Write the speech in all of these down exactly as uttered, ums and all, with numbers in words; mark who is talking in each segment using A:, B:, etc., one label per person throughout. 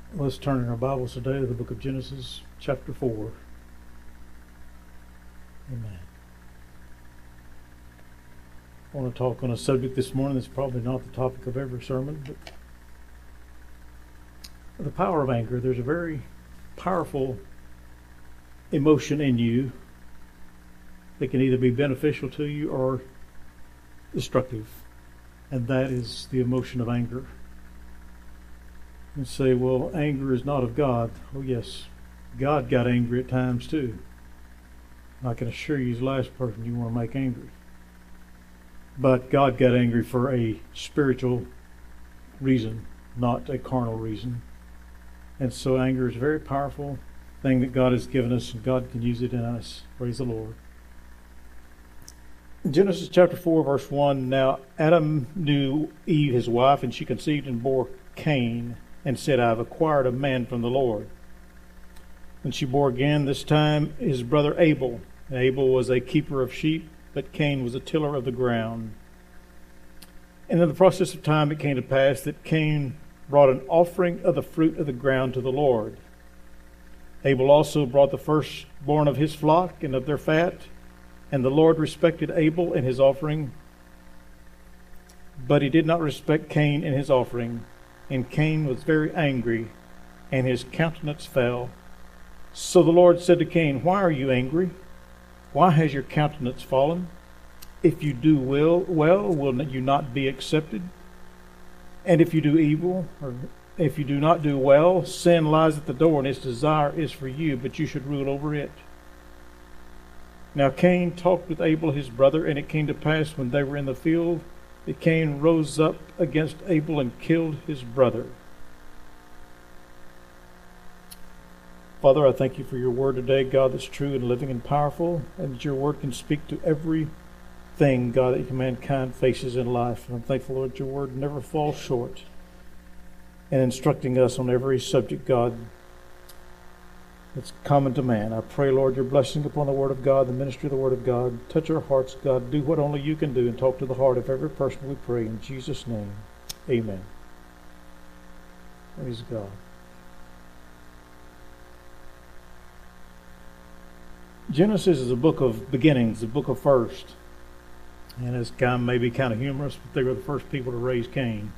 A: Let's turn in our Bibles today to the book of Genesis, chapter four. Amen. I want to talk on a subject this morning that's probably not the topic of every sermon, but the power of anger. There's a very powerful emotion in you that can either be beneficial to you or destructive, and that is the emotion of anger. And say, well, anger is not of God. Oh yes, God got angry at times too. I can assure you, he's the last person you want to make angry. But God got angry for a spiritual reason, not a carnal reason. And so anger is a very powerful thing that God has given us, and God can use it in us. Praise the Lord. In Genesis chapter four, verse one, now Adam knew Eve, his wife, and she conceived and bore Cain, and said, I have acquired a man from the Lord. And she bore again, this time his brother Abel. And Abel was a keeper of sheep, but Cain was a tiller of the ground. And in the process of time it came to pass that Cain brought an offering of the fruit of the ground to the Lord. Abel also brought the firstborn of his flock and of their fat, and the Lord respected Abel and his offering, but he did not respect Cain and his offering. And Cain was very angry, and his countenance fell. So the Lord said to Cain, why are you angry? Why has your countenance fallen? If you do well, well, will you not be accepted? And if you do evil, or if you do not do well, sin lies at the door, and its desire is for you, but you should rule over it. Now Cain talked with Abel his brother, and it came to pass when they were in the field, that Cain rose up against Abel and killed his brother. Father, I thank you for your word today, God, that's true and living and powerful, and that your word can speak to everything, God, that mankind faces in life. And I'm thankful, Lord, your word never falls short in instructing us on every subject, God, that's common to man. I pray, Lord, your blessing upon the word of God, the ministry of the word of God. Touch our hearts, God. Do what only you can do and talk to the heart of every person, we pray. In Jesus' name, amen. Praise God. Genesis is a book of beginnings, a book of first. And it's kind of maybe kind of humorous, but they were the first people to raise Cain.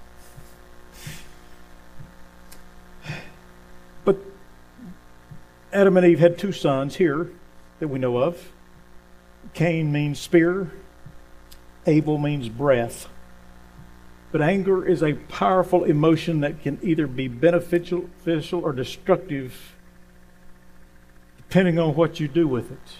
A: But Adam and Eve had two sons here that we know of. Cain means spear. Abel means breath. But anger is a powerful emotion that can either be beneficial beneficial or destructive depending on what you do with it.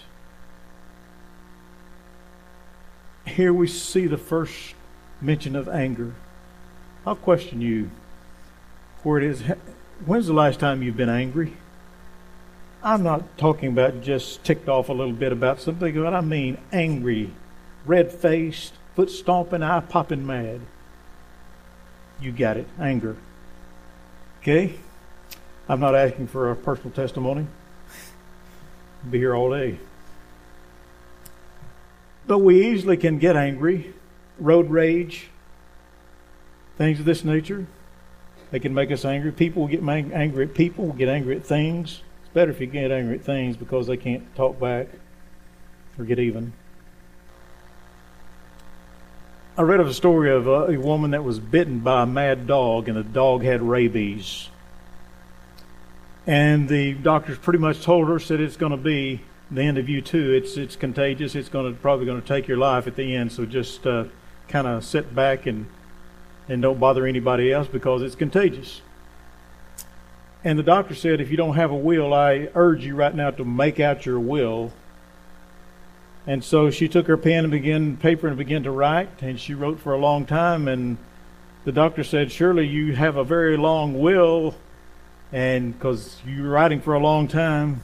A: Here we see the first mention of anger. I'll question you where it is. When's the last time you've been angry? I'm not talking about just ticked off a little bit about something, but I mean angry, red-faced, foot stomping, eye popping mad. You got it, anger. Okay? I'm not asking for a personal testimony. I'll be here all day. But we easily can get angry, road rage, things of this nature. They can make us angry. People will get angry at people, will get angry at things. Better if you get angry at things because they can't talk back or get even. I read of a story of a, a woman that was bitten by a mad dog, and the dog had rabies. And the doctors pretty much told her, said it's going to be the end of you too. It's it's contagious. It's going to probably going to take your life at the end. So just uh, kind of sit back and and don't bother anybody else because it's contagious. And the doctor said, if you don't have a will, I urge you right now to make out your will. And so she took her pen and began paper and began to write, and she wrote for a long time. And the doctor said, surely you have a very long will, and because you're writing for a long time.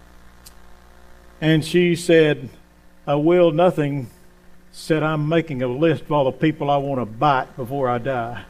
A: And she said, I will nothing. Said, I'm making a list of all the people I want to bite before I die.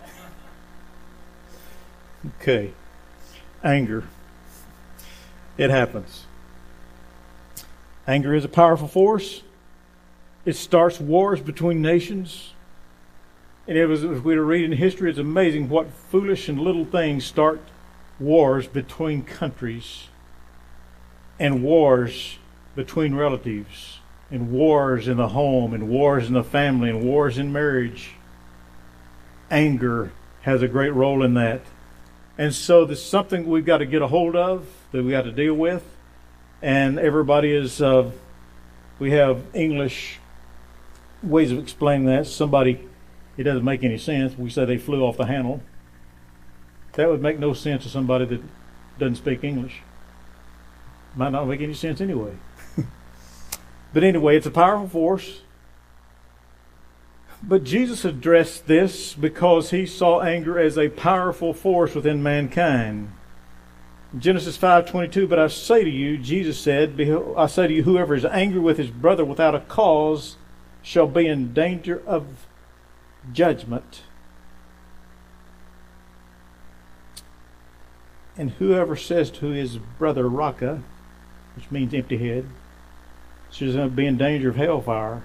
A: Okay. Anger. It happens. Anger is a powerful force. It starts wars between nations. And it was, if we were reading history, it's amazing what foolish and little things start wars between countries, and wars between relatives, and wars in the home, and wars in the family, and wars in marriage. Anger has a great role in that. And so there's something we've got to get a hold of, that we got to deal with. And everybody is, uh, we have English ways of explaining that. Somebody, it doesn't make any sense. We say they flew off the handle. That would make no sense to somebody that doesn't speak English. Might not make any sense anyway. But anyway, it's a powerful force. But Jesus addressed this because he saw anger as a powerful force within mankind. Genesis five twenty-two, but I say to you, Jesus said, I say to you, whoever is angry with his brother without a cause shall be in danger of judgment. And whoever says to his brother Raka, which means empty head, shall be in danger of hellfire.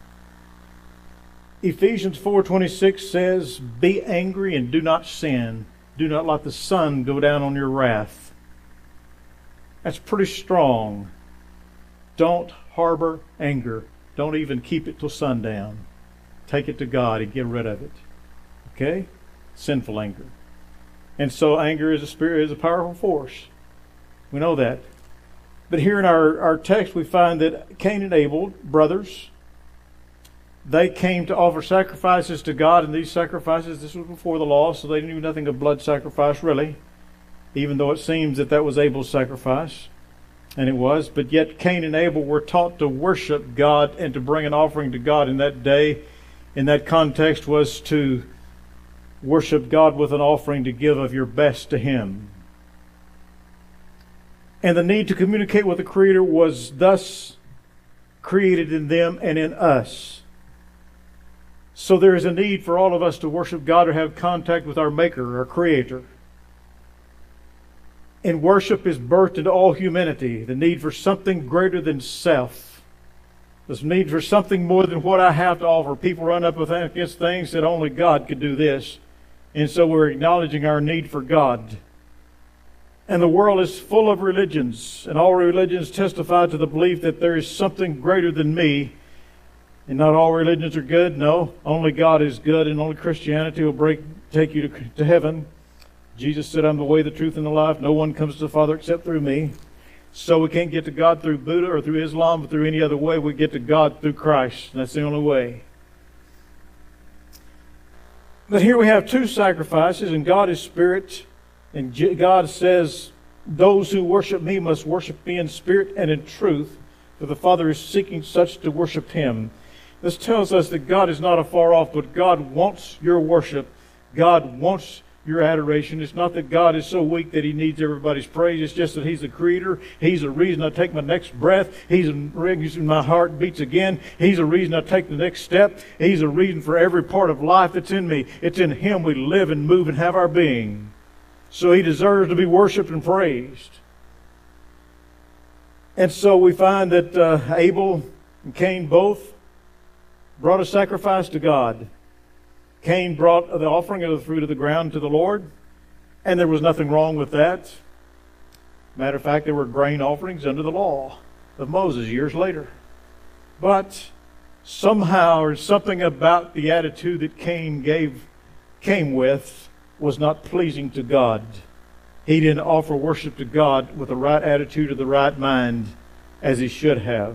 A: Ephesians four twenty-six says, be angry and do not sin. Do not let the sun go down on your wrath. That's pretty strong. Don't harbor anger. Don't even keep it till sundown. Take it to God and get rid of it. Okay? Sinful anger. And so anger is a spirit, is a powerful force. We know that. But here in our, our text we find that Cain and Abel, brothers, they came to offer sacrifices to God, and these sacrifices, this was before the law, so they knew nothing of blood sacrifice really, even though it seems that that was Abel's sacrifice, and it was. But yet Cain and Abel were taught to worship God and to bring an offering to God in that day. In that context was to worship God with an offering to give of your best to Him. And the need to communicate with the Creator was thus created in them and in us. So there is a need for all of us to worship God or have contact with our Maker, our Creator. And worship is birthed into all humanity, the need for something greater than self. This need for something more than what I have to offer. People run up against things that only God could do this. And so we're acknowledging our need for God. And the world is full of religions, and all religions testify to the belief that there is something greater than me. And not all religions are good. No, only God is good, and only Christianity will break, take you to, to heaven. Jesus said, I'm the way, the truth, and the life. No one comes to the Father except through me. So we can't get to God through Buddha or through Islam or through any other way. We get to God through Christ. And that's the only way. But here we have two sacrifices, and God is spirit. And God says, those who worship me must worship me in spirit and in truth, for the Father is seeking such to worship Him. This tells us that God is not afar off, but God wants your worship. God wants your adoration. It's not that God is so weak that He needs everybody's praise. It's just that He's the Creator. He's the reason I take my next breath. He's the reason my heart beats again. He's the reason I take the next step. He's the reason for every part of life that's in me. It's in Him we live and move and have our being. So He deserves to be worshiped and praised. And so we find that uh, Abel and Cain both brought a sacrifice to God. Cain brought the offering of the fruit of the ground to the Lord, and there was nothing wrong with that. Matter of fact, there were grain offerings under the law of Moses years later. But somehow, or something about the attitude that Cain gave, came with, was not pleasing to God. He didn't offer worship to God with the right attitude or the right mind as he should have.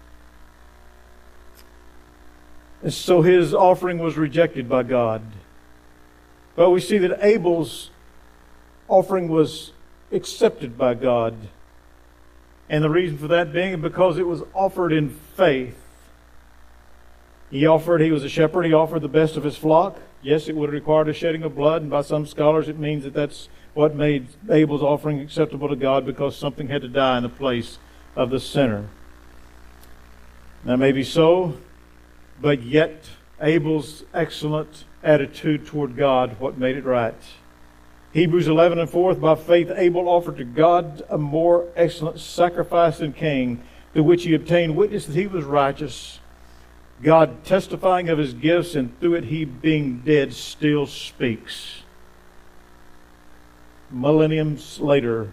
A: And so his offering was rejected by God. But we see that Abel's offering was accepted by God. And the reason for that being because it was offered in faith. He offered, he was a shepherd, he offered the best of his flock. Yes, it would have required a shedding of blood, and by some scholars it means that that's what made Abel's offering acceptable to God, because something had to die in the place of the sinner. That may be so, but yet Abel's excellent attitude toward God, what made it right. Hebrews eleven and four, by faith Abel offered to God a more excellent sacrifice than Cain, through which he obtained witness that he was righteous, God testifying of his gifts, and through it he being dead still speaks. millenniums later,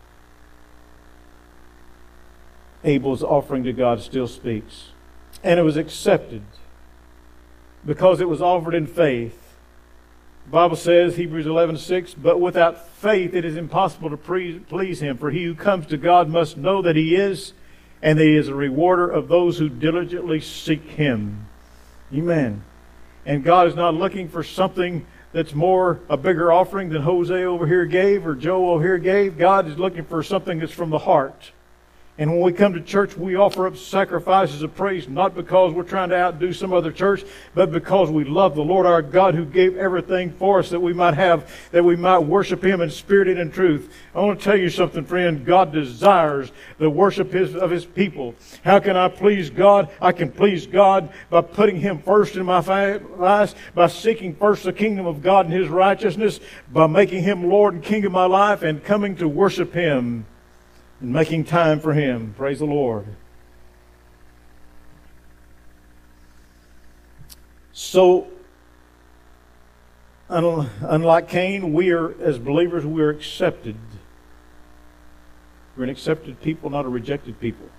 A: Abel's offering to God still speaks. And it was accepted because it was offered in faith. The Bible says, Hebrews eleven six, but without faith it is impossible to please Him. For he who comes to God must know that He is, and that He is a rewarder of those who diligently seek Him. Amen. And God is not looking for something that's more, a bigger offering than Jose over here gave or Joe over here gave. God is looking for something that's from the heart. And when we come to church, we offer up sacrifices of praise, not because we're trying to outdo some other church, but because we love the Lord our God who gave everything for us that we might have, that we might worship Him in spirit and in truth. I want to tell you something, friend. God desires the worship of His people. How can I please God? I can please God by putting Him first in my life, by seeking first the kingdom of God and His righteousness, by making Him Lord and King of my life, and coming to worship Him and making time for Him. Praise the Lord. So, unlike Cain, we are, as believers, we are accepted. We're an accepted people, not a rejected people.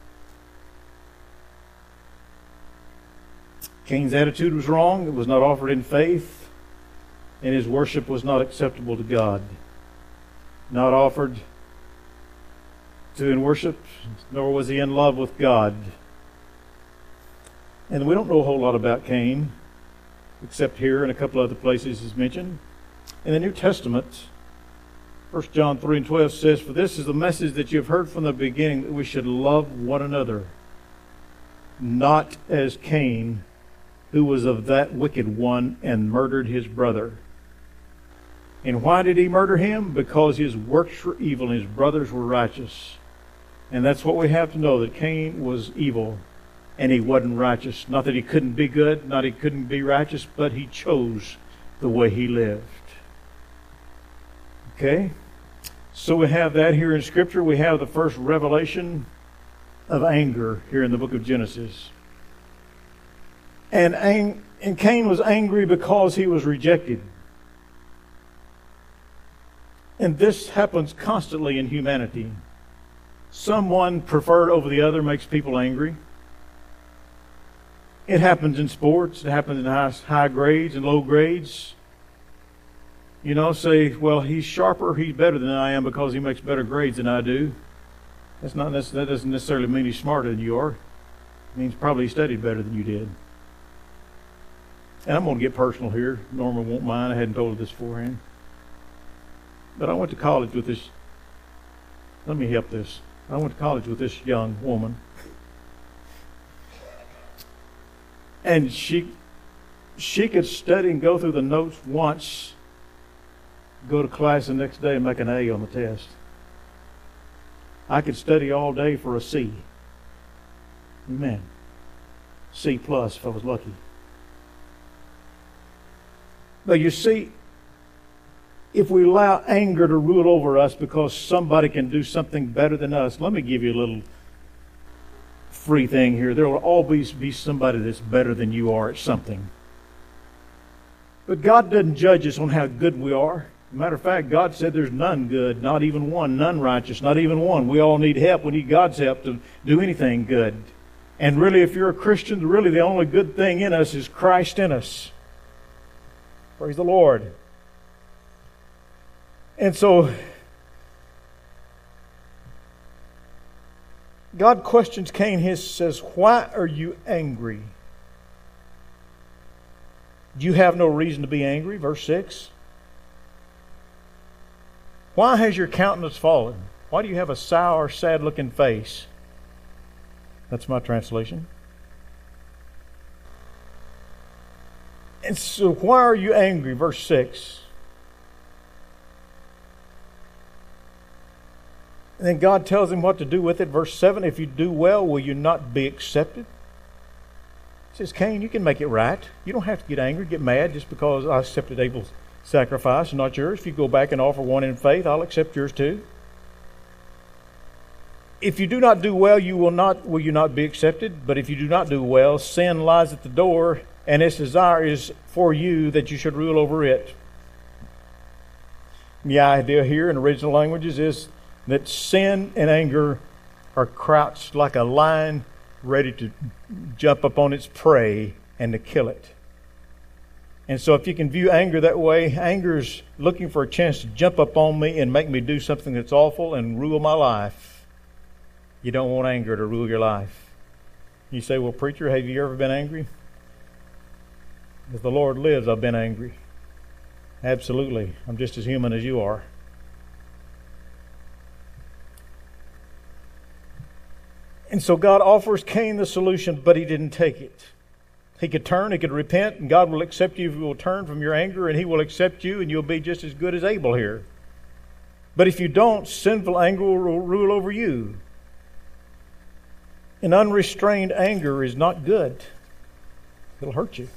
A: Cain's attitude was wrong. It was not offered in faith. And his worship was not acceptable to God. Not offered to in worship, nor was he in love with God. And we don't know a whole lot about Cain, except here and a couple other places is mentioned. In the New Testament, First John three and twelve says, for this is the message that you have heard from the beginning, that we should love one another, not as Cain, who was of that wicked one and murdered his brother. And why did he murder him? Because his works were evil and his brothers were righteous. And that's what we have to know, that Cain was evil and he wasn't righteous. Not that he couldn't be good, not that he couldn't be righteous, but he chose the way he lived. Okay? So we have that here in Scripture. We have the first revelation of anger here in the book of Genesis. And, ang- and Cain was angry because he was rejected. And this happens constantly in humanity. Someone preferred over the other makes people angry. It happens in sports. It happens in high, high grades and low grades. You know, say, well, he's sharper, he's better than I am because he makes better grades than I do. That's not that doesn't necessarily mean he's smarter than you are. It means probably he studied better than you did. And I'm going to get personal here. Norma won't mind. I hadn't told her this beforehand. But I went to college with this. Let me help this. I went to college with this young woman. And she she could study and go through the notes once, go to class the next day and make an A on the test. I could study all day for a C. Amen. C plus if I was lucky. But you see, if we allow anger to rule over us because somebody can do something better than us, let me give you a little free thing here. There will always be somebody that's better than you are at something. But God doesn't judge us on how good we are. Matter of fact, God said there's none good, not even one, none righteous, not even one. We all need help. We need God's help to do anything good. And really, if you're a Christian, really the only good thing in us is Christ in us. Praise the Lord. And so, God questions Cain. He says, why are you angry? You have no reason to be angry, verse six. Why has your countenance fallen? Why do you have a sour, sad-looking face? That's my translation. And so, why are you angry? Verse six. And then God tells him what to do with it. Verse seven, if you do well, will you not be accepted? He says, Cain, you can make it right. You don't have to get angry, get mad just because I accepted Abel's sacrifice and not yours. If you go back and offer one in faith, I'll accept yours too. If you do not do well, you will not will you not be accepted. But if you do not do well, sin lies at the door, and its desire is for you that you should rule over it. The idea here in original languages is that sin and anger are crouched like a lion ready to jump upon its prey and to kill it. And so if you can view anger that way, anger's looking for a chance to jump up on me and make me do something that's awful and rule my life. You don't want anger to rule your life. You say, well, preacher, have you ever been angry? As the Lord lives, I've been angry. Absolutely. I'm just as human as you are. And so God offers Cain the solution, but he didn't take it. He could turn, he could repent, and God will accept you if you will turn from your anger, and he will accept you, and you'll be just as good as Abel here. But if you don't, sinful anger will rule over you. And unrestrained anger is not good. It'll hurt you.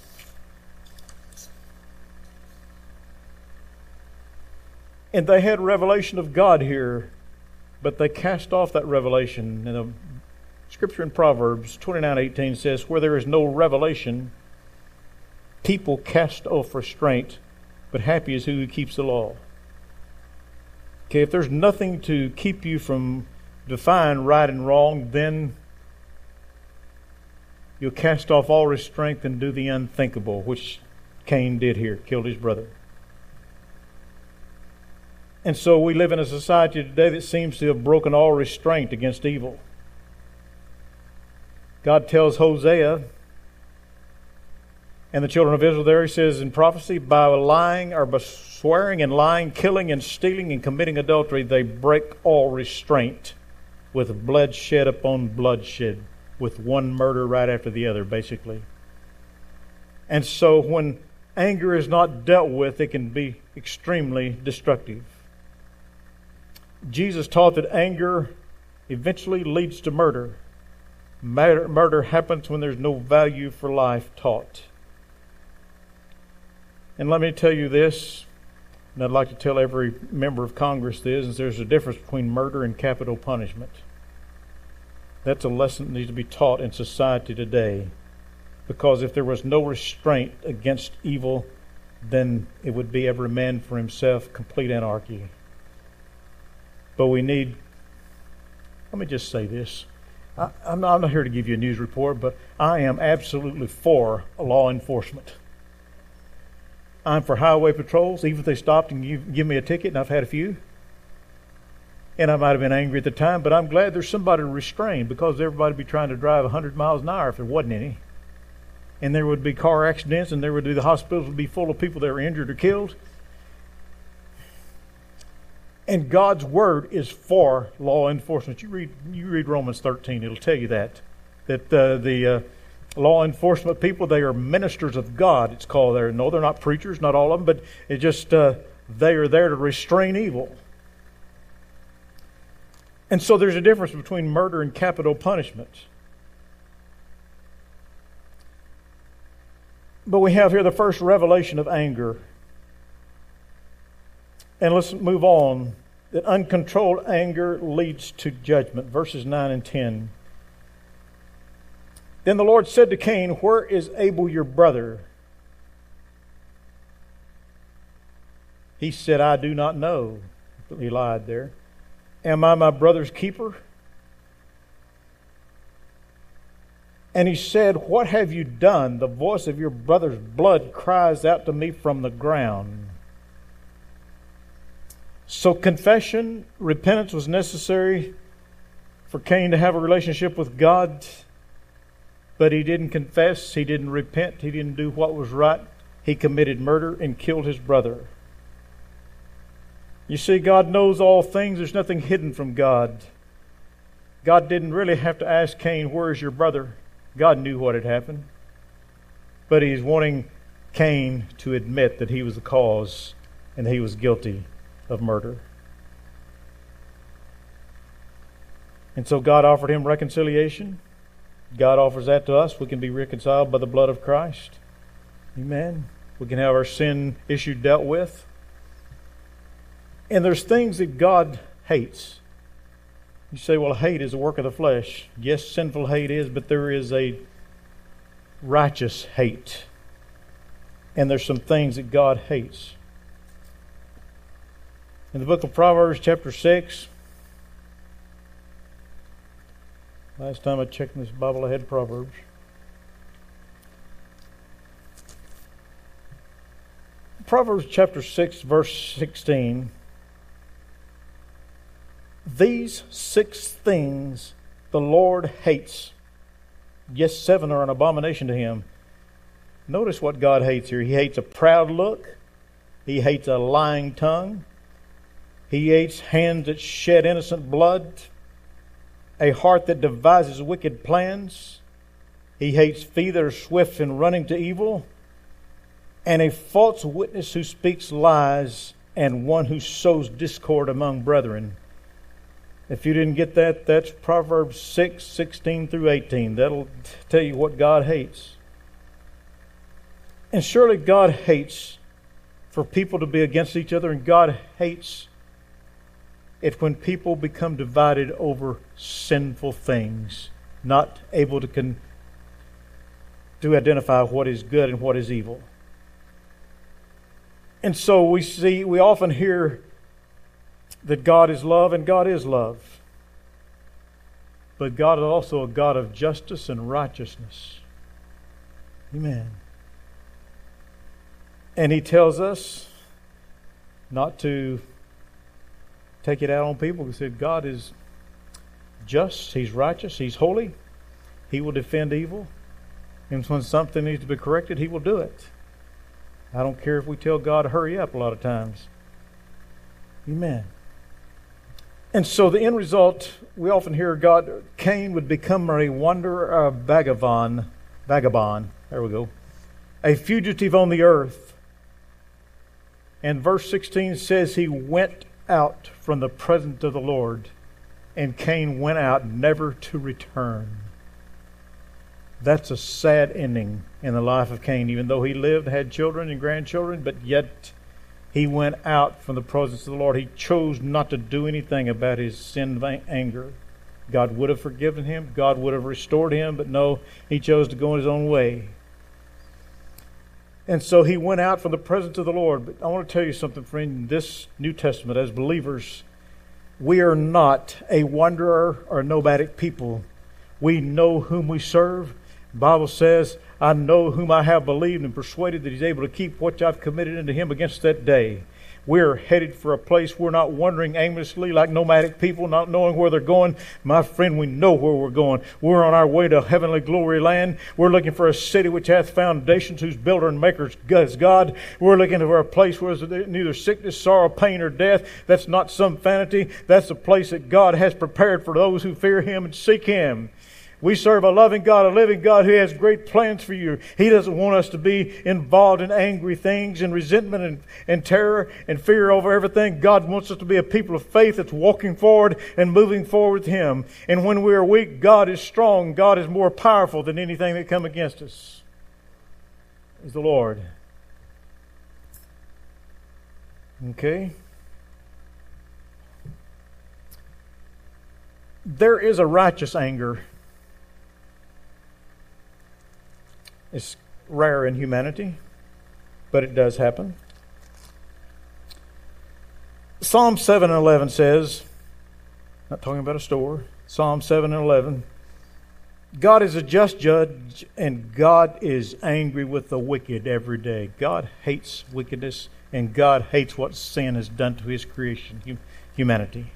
A: And they had revelation of God here, but they cast off that revelation. And the Scripture in Proverbs twenty-nine eighteen says, where there is no revelation, people cast off restraint, but happy is who keeps the law. Okay, if there's nothing to keep you from defining right and wrong, then you'll cast off all restraint and do the unthinkable, which Cain did here, killed his brother. And so we live in a society today that seems to have broken all restraint against evil. God tells Hosea and the children of Israel there, he says in prophecy, by lying or by swearing and lying, killing and stealing and committing adultery, they break all restraint with bloodshed upon bloodshed, with one murder right after the other, basically. And so when anger is not dealt with, it can be extremely destructive. Jesus taught that anger eventually leads to murder. Murder, murder happens when there's no value for life taught. And let me tell you this, and I'd like to tell every member of Congress this, is there's a difference between murder and capital punishment. That's a lesson that needs to be taught in society today. Because if there was no restraint against evil, then it would be every man for himself, complete anarchy. But we need, let me just say this. I, I'm, not, I'm not here to give you a news report, but I am absolutely for law enforcement. I'm for highway patrols, even if they stopped and give, give me a ticket, and I've had a few. And I might have been angry at the time, but I'm glad there's somebody to restrain, because everybody would be trying to drive one hundred miles an hour if there wasn't any. And there would be car accidents, and there would be, the hospitals would be full of people that were injured or killed. And God's Word is for law enforcement. You read you read Romans thirteen, it'll tell you that. That uh, the uh, law enforcement people, they are ministers of God, it's called there. No, they're not preachers, not all of them, but it just, uh, they are there to restrain evil. And so there's a difference between murder and capital punishment. But we have here the first revelation of anger. And let's move on. That uncontrolled anger leads to judgment. Verses nine and ten. Then the Lord said to Cain, where is Abel your brother? He said, I do not know. He lied there. Am I my brother's keeper? And he said, what have you done? The voice of your brother's blood cries out to me from the ground. So confession, repentance was necessary for Cain to have a relationship with God. But he didn't confess, he didn't repent, he didn't do what was right. He committed murder and killed his brother. You see, God knows all things. There's nothing hidden from God. God didn't really have to ask Cain, where is your brother? God knew what had happened. But he's wanting Cain to admit that he was the cause and he was guilty of murder. And so God offered him reconciliation. God offers that to us. We can be reconciled by the blood of Christ. Amen. We can have our sin issue dealt with. And there's things that God hates. You say, well, hate is a work of the flesh. Yes, sinful hate is, but there is a righteous hate. And there's some things that God hates. In the book of Proverbs, chapter six, last time I checked in this Bible, I had Proverbs. Proverbs chapter six, verse sixteen. These six things the Lord hates. Yes, seven are an abomination to him. Notice what God hates here. He hates a proud look. He hates a lying tongue. He hates hands that shed innocent blood. A heart that devises wicked plans. He hates feet that are swift in running to evil. And a false witness who speaks lies, and one who sows discord among brethren. If you didn't get that, that's Proverbs six, sixteen through eighteen. That'll tell you what God hates. And surely God hates for people to be against each other, and God hates it when people become divided over sinful things, not able to con- to identify what is good and what is evil. And so we see, we often hear that God is love, and God is love. But God is also a God of justice and righteousness. Amen. And He tells us not to take it out on people. He said God is just, He's righteous, He's holy. He will defend evil. And when something needs to be corrected, He will do it. I don't care if we tell God to hurry up a lot of times. Amen. And so the end result, we often hear God, Cain would become a wanderer, a vagabond, vagabond, there we go, a fugitive on the earth. And verse sixteen says he went out from the presence of the Lord, and Cain went out never to return. That's a sad ending in the life of Cain, even though he lived, had children and grandchildren, but yet he went out from the presence of the Lord. He chose not to do anything about his sin of anger. God would have forgiven him. God would have restored him, but no, he chose to go his own way. And so he went out from the presence of the Lord. But I want to tell you something, friend. In this New Testament, as believers, we are not a wanderer or nomadic people. We know whom we serve. The Bible says, I know whom I have believed and persuaded that He's able to keep what I've committed unto Him against that day. We're headed for a place. We're not wandering aimlessly like nomadic people, not knowing where they're going. My friend, we know where we're going. We're on our way to heavenly glory land. We're looking for a city which hath foundations, whose builder and maker is God. We're looking for a place where there's neither sickness, sorrow, pain, or death. That's not some vanity. That's a place that God has prepared for those who fear Him and seek Him. We serve a loving God, a living God who has great plans for you. He doesn't want us to be involved in angry things and resentment and, and terror and fear over everything. God wants us to be a people of faith that's walking forward and moving forward with Him. And when we are weak, God is strong. God is more powerful than anything that come against us. Is the Lord. Okay? There is a righteous anger. It's rare in humanity, but it does happen. Psalm seven and eleven says, not talking about a store, Psalm seven and eleven, God is a just judge, and God is angry with the wicked every day. God hates wickedness, and God hates what sin has done to His creation, humanity.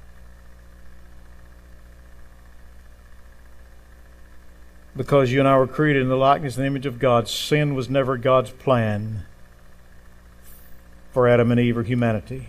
A: Because you and I were created in the likeness and image of God, sin was never God's plan for Adam and Eve or humanity.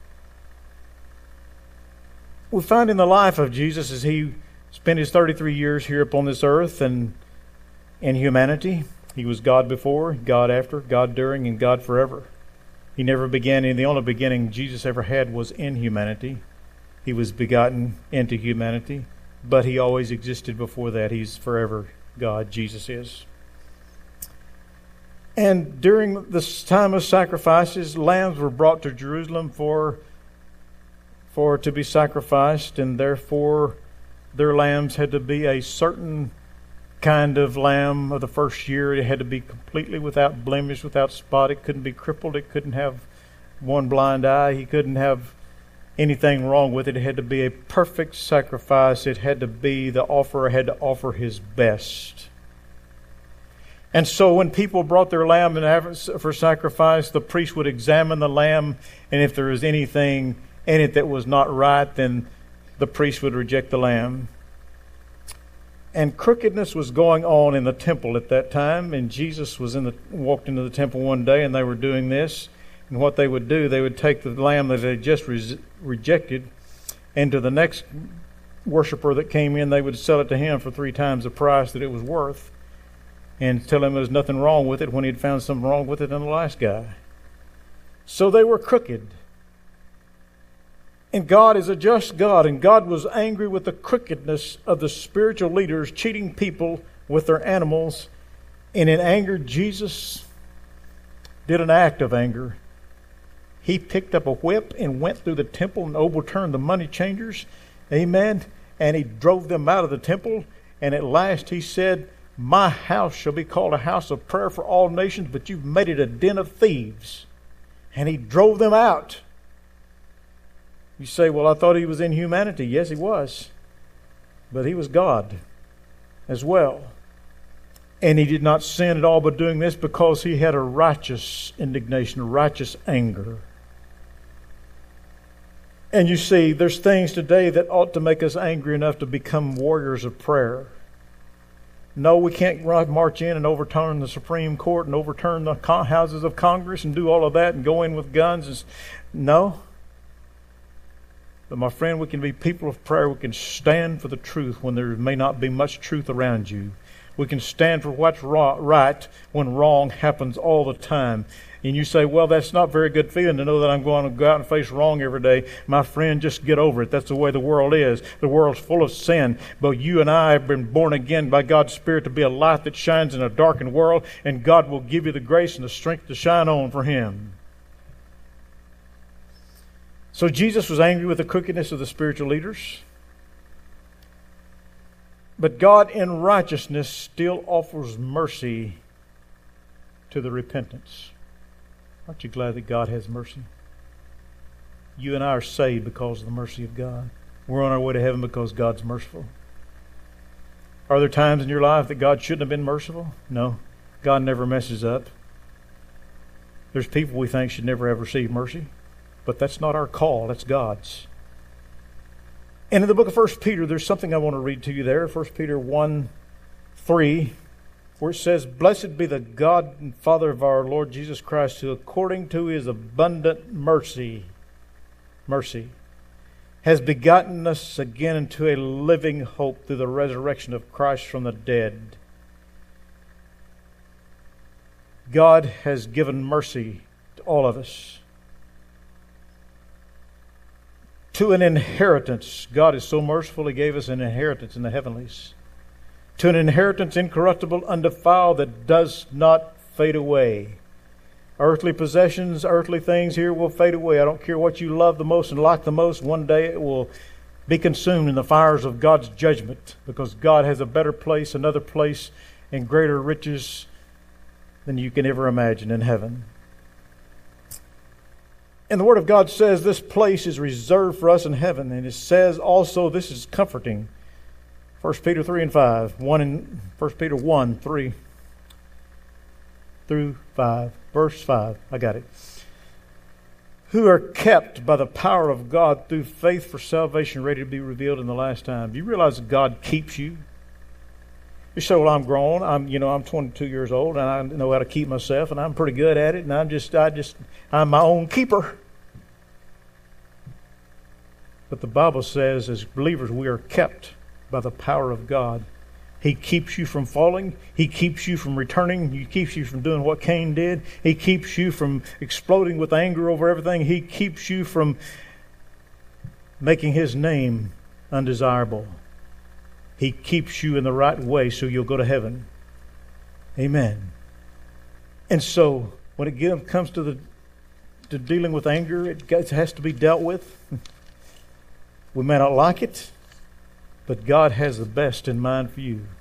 A: We find in the life of Jesus as He spent His thirty-three years here upon this earth and in humanity, He was God before, God after, God during, and God forever. He never began, and the only beginning Jesus ever had was in humanity. He was begotten into humanity. But He always existed before that. He's forever God, Jesus is. And during this time of sacrifices, lambs were brought to Jerusalem for, for to be sacrificed, and therefore their lambs had to be a certain kind of lamb of the first year. It had to be completely without blemish, without spot. It couldn't be crippled. It couldn't have one blind eye. He couldn't have anything wrong with it. It had to be a perfect sacrifice. It had to be, the offerer had to offer his best. And so when people brought their lamb for sacrifice, the priest would examine the lamb, and if there was anything in it that was not right, then the priest would reject the lamb. And crookedness was going on in the temple at that time, and Jesus was in the walked into the temple one day, and they were doing this. And what they would do, they would take the lamb that they just re- rejected, and to the next worshiper that came in, they would sell it to him for three times the price that it was worth, and tell him there was nothing wrong with it when he'd found something wrong with it in the last guy. So they were crooked. And God is a just God, and God was angry with the crookedness of the spiritual leaders cheating people with their animals. And in anger, Jesus did an act of anger. He picked up a whip and went through the temple and overturned the money changers. Amen. And he drove them out of the temple. And at last he said, "My house shall be called a house of prayer for all nations, but you've made it a den of thieves." And he drove them out. You say, well, I thought he was in humanity. Yes, he was. But he was God as well. And he did not sin at all by doing this, because he had a righteous indignation, a righteous anger. And you see, there's things today that ought to make us angry enough to become warriors of prayer. No, we can't march in and overturn the Supreme Court and overturn the houses of Congress and do all of that and go in with guns. No. But my friend, we can be people of prayer. We can stand for the truth when there may not be much truth around you. We can stand for what's right when wrong happens all the time. And you say, well, that's not very good feeling to know that I'm going to go out and face wrong every day. My friend, just get over it. That's the way the world is. The world's full of sin. But you and I have been born again by God's Spirit to be a light that shines in a darkened world. And God will give you the grace and the strength to shine on for Him. So Jesus was angry with the crookedness of the spiritual leaders. But God in righteousness still offers mercy to the repentance. Aren't you glad that God has mercy? You and I are saved because of the mercy of God. We're on our way to heaven because God's merciful. Are there times in your life that God shouldn't have been merciful? No. God never messes up. There's people we think should never have received mercy. But that's not our call, that's God's. And in the book of First Peter, there's something I want to read to you there. First Peter one, three, where it says, "Blessed be the God and Father of our Lord Jesus Christ, who according to His abundant mercy, mercy, has begotten us again into a living hope through the resurrection of Christ from the dead." God has given mercy to all of us. To an inheritance. God is so merciful, He gave us an inheritance in the heavenlies. To an inheritance incorruptible, undefiled, that does not fade away. Earthly possessions, earthly things here will fade away. I don't care what you love the most and like the most. One day it will be consumed in the fires of God's judgment, because God has a better place, another place, and greater riches than you can ever imagine in heaven. And the Word of God says this place is reserved for us in heaven. And it says also, this is comforting. First Peter three and five. One in First Peter one, three through five. Verse five. I got it. "Who are kept by the power of God through faith for salvation, ready to be revealed in the last time." Do you realize that God keeps you? You say, well, I'm grown. I'm, you know, I'm twenty-two years old, and I know how to keep myself, and I'm pretty good at it, and I'm just, I just, I'm my own keeper. But the Bible says, as believers, we are kept by the power of God. He keeps you from falling. He keeps you from returning. He keeps you from doing what Cain did. He keeps you from exploding with anger over everything. He keeps you from making His name undesirable. He keeps you in the right way so you'll go to heaven. Amen. And so, when it comes to the to dealing with anger, it has to be dealt with. We may not like it, but God has the best in mind for you.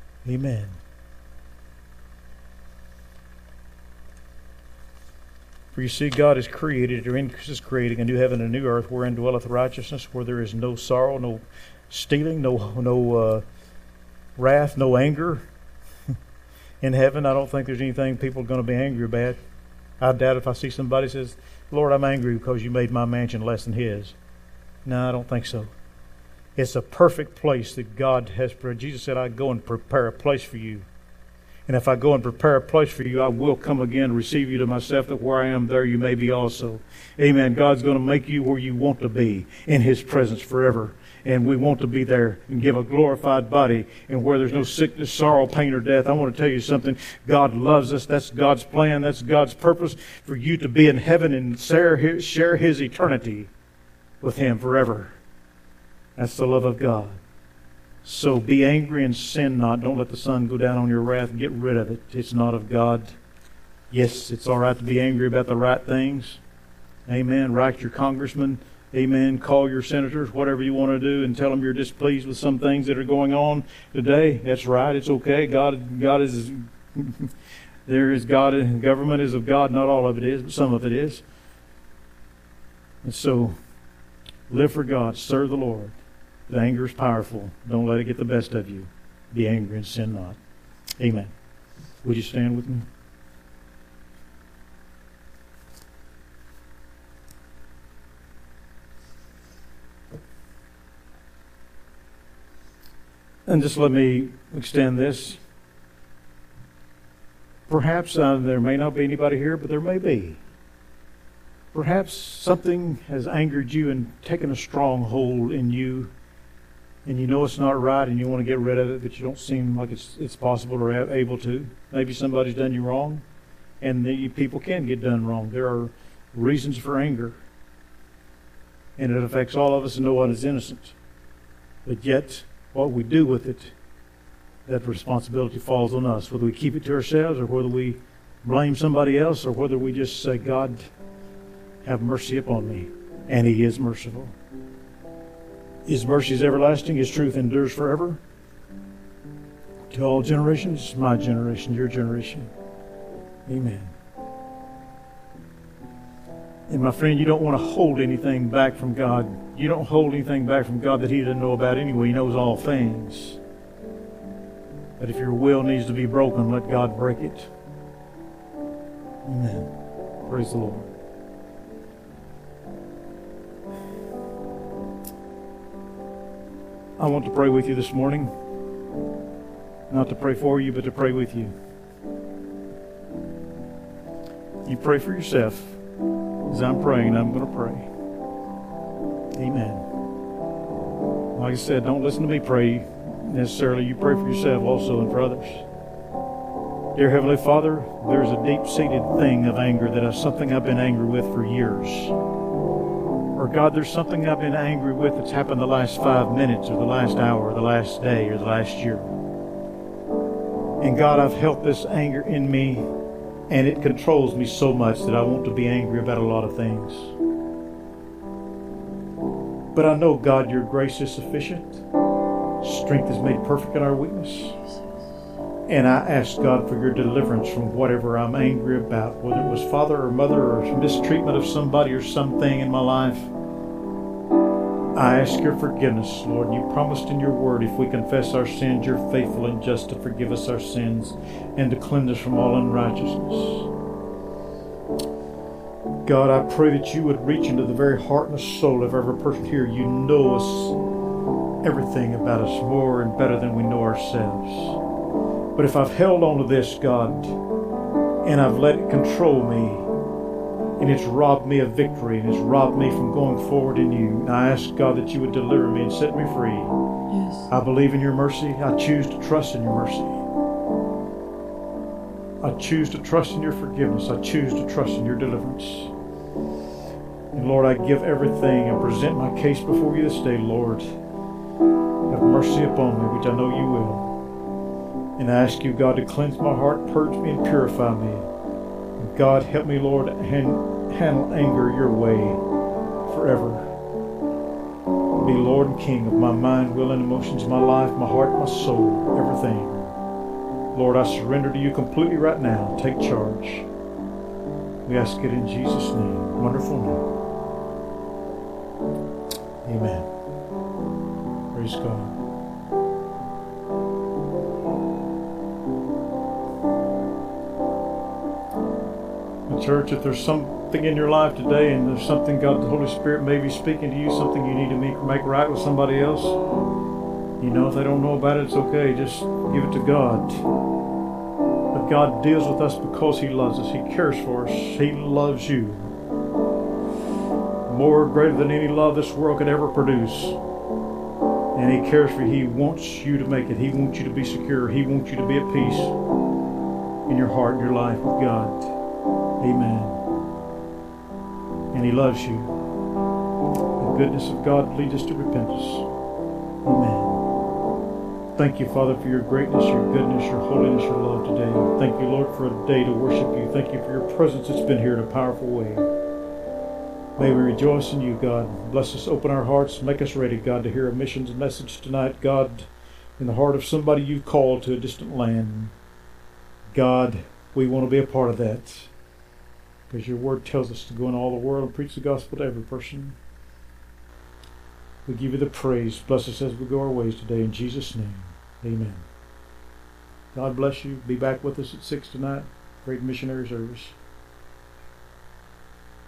A: Amen. For you see, God has created, or is creating, a new heaven and a new earth, wherein dwelleth righteousness, where there is no sorrow, no stealing, no no uh, wrath, no anger. In heaven, I don't think there's anything people are going to be angry about. I doubt if I see somebody says, Lord, I'm angry because you made my mansion less than his. No, I don't think so. It's a perfect place that God has prepared. Jesus said, I go and prepare a place for you. And if I go and prepare a place for you, I will come again and receive you to myself, that where I am, there you may be also. Amen. God's going to make you where you want to be, in His presence forever. And we want to be there and give a glorified body, and where there's no sickness, sorrow, pain, or death. I want to tell you something. God loves us. That's God's plan. That's God's purpose, for you to be in heaven and share His, share His eternity with Him forever. That's the love of God. So be angry and sin not. Don't let the sun go down on your wrath. Get rid of it. It's not of God. Yes, it's all right to be angry about the right things. Amen. Write your congressman. Amen. Call your senators, whatever you want to do, and tell them you're displeased with some things that are going on today. That's right. It's okay. God, God is there is God, and government is of God. Not all of it is, but some of it is. And so, live for God. Serve the Lord. The anger is powerful. Don't let it get the best of you. Be angry and sin not. Amen. Would you stand with me? And just let me extend this. Perhaps uh, there may not be anybody here, but there may be. Perhaps something has angered you and taken a stronghold in you, and you know it's not right, and you want to get rid of it, but you don't seem like it's it's possible or able to. Maybe somebody's done you wrong, and the, people can get done wrong. There are reasons for anger, and it affects all of us, and no one is innocent. But yet, what we do with it, that responsibility falls on us, whether we keep it to ourselves or whether we blame somebody else or whether we just say, God, have mercy upon me. And He is merciful. His mercy is everlasting. His truth endures forever. To all generations, my generation, your generation. Amen. And my friend, you don't want to hold anything back from God. You don't hold anything back from God that He doesn't know about anyway. He knows all things. But if your will needs to be broken, let God break it. Amen. Praise the Lord. I want to pray with you this morning. Not to pray for you, but to pray with you. You pray for yourself. As I'm praying, I'm going to pray. Amen. Like I said, don't listen to me pray necessarily. You pray for yourself also and for others. Dear Heavenly Father, there's a deep-seated thing of anger that is something I've been angry with for years. Or God, there's something I've been angry with that's happened the last five minutes or the last hour or the last day or the last year. And God, I've held this anger in me, and it controls me so much that I want to be angry about a lot of things. But I know, God, your grace is sufficient. Strength is made perfect in our weakness. And I ask, God, for your deliverance from whatever I'm angry about, whether it was father or mother or mistreatment of somebody or something in my life. I ask your forgiveness, Lord. You promised in your word, if we confess our sins, you're faithful and just to forgive us our sins and to cleanse us from all unrighteousness. God, I pray that you would reach into the very heart and the soul of every person here. You know us, everything about us, more and better than we know ourselves. But if I've held on to this, God, and I've let it control me, and it's robbed me of victory, and it's robbed me from going forward in you, and I ask, God, that you would deliver me and set me free. Yes. I believe in your mercy. I choose to trust in your mercy. I choose to trust in your forgiveness. I choose to trust in your deliverance. And Lord, I give everything and present my case before you this day, Lord. Have mercy upon me, which I know you will. And I ask you, God, to cleanse my heart, purge me, and purify me. And God, help me, Lord, and handle anger your way forever. Be Lord and King of my mind, will, and emotions, my life, my heart, my soul, everything. Lord, I surrender to you completely right now. Take charge. We ask it in Jesus' name. Wonderful name. Amen. Praise God. Church, if there's something in your life today and there's something God the Holy Spirit may be speaking to you, something you need to make, make right with somebody else, you know, if they don't know about it, it's okay. Just give it to God. But God deals with us because He loves us. He cares for us. He loves you more, greater than any love this world could ever produce. And He cares for you. He wants you to make it. He wants you to be secure. He wants you to be at peace in your heart and your life with God. Amen. And He loves you. The goodness of God leads us to repentance. Amen. Thank you, Father, for your greatness, your goodness, your holiness, your love today. Thank you, Lord, for a day to worship you. Thank you for your presence that's been here in a powerful way. May we rejoice in you, God. Bless us, open our hearts, make us ready, God, to hear a missions message tonight, God, in the heart of somebody you've called to a distant land. God, we want to be a part of that. Because your word tells us to go into all the world and preach the gospel to every person. We give you the praise. Bless us as we go our ways today. In Jesus' name, amen. God bless you. Be back with us at six tonight. Great missionary service.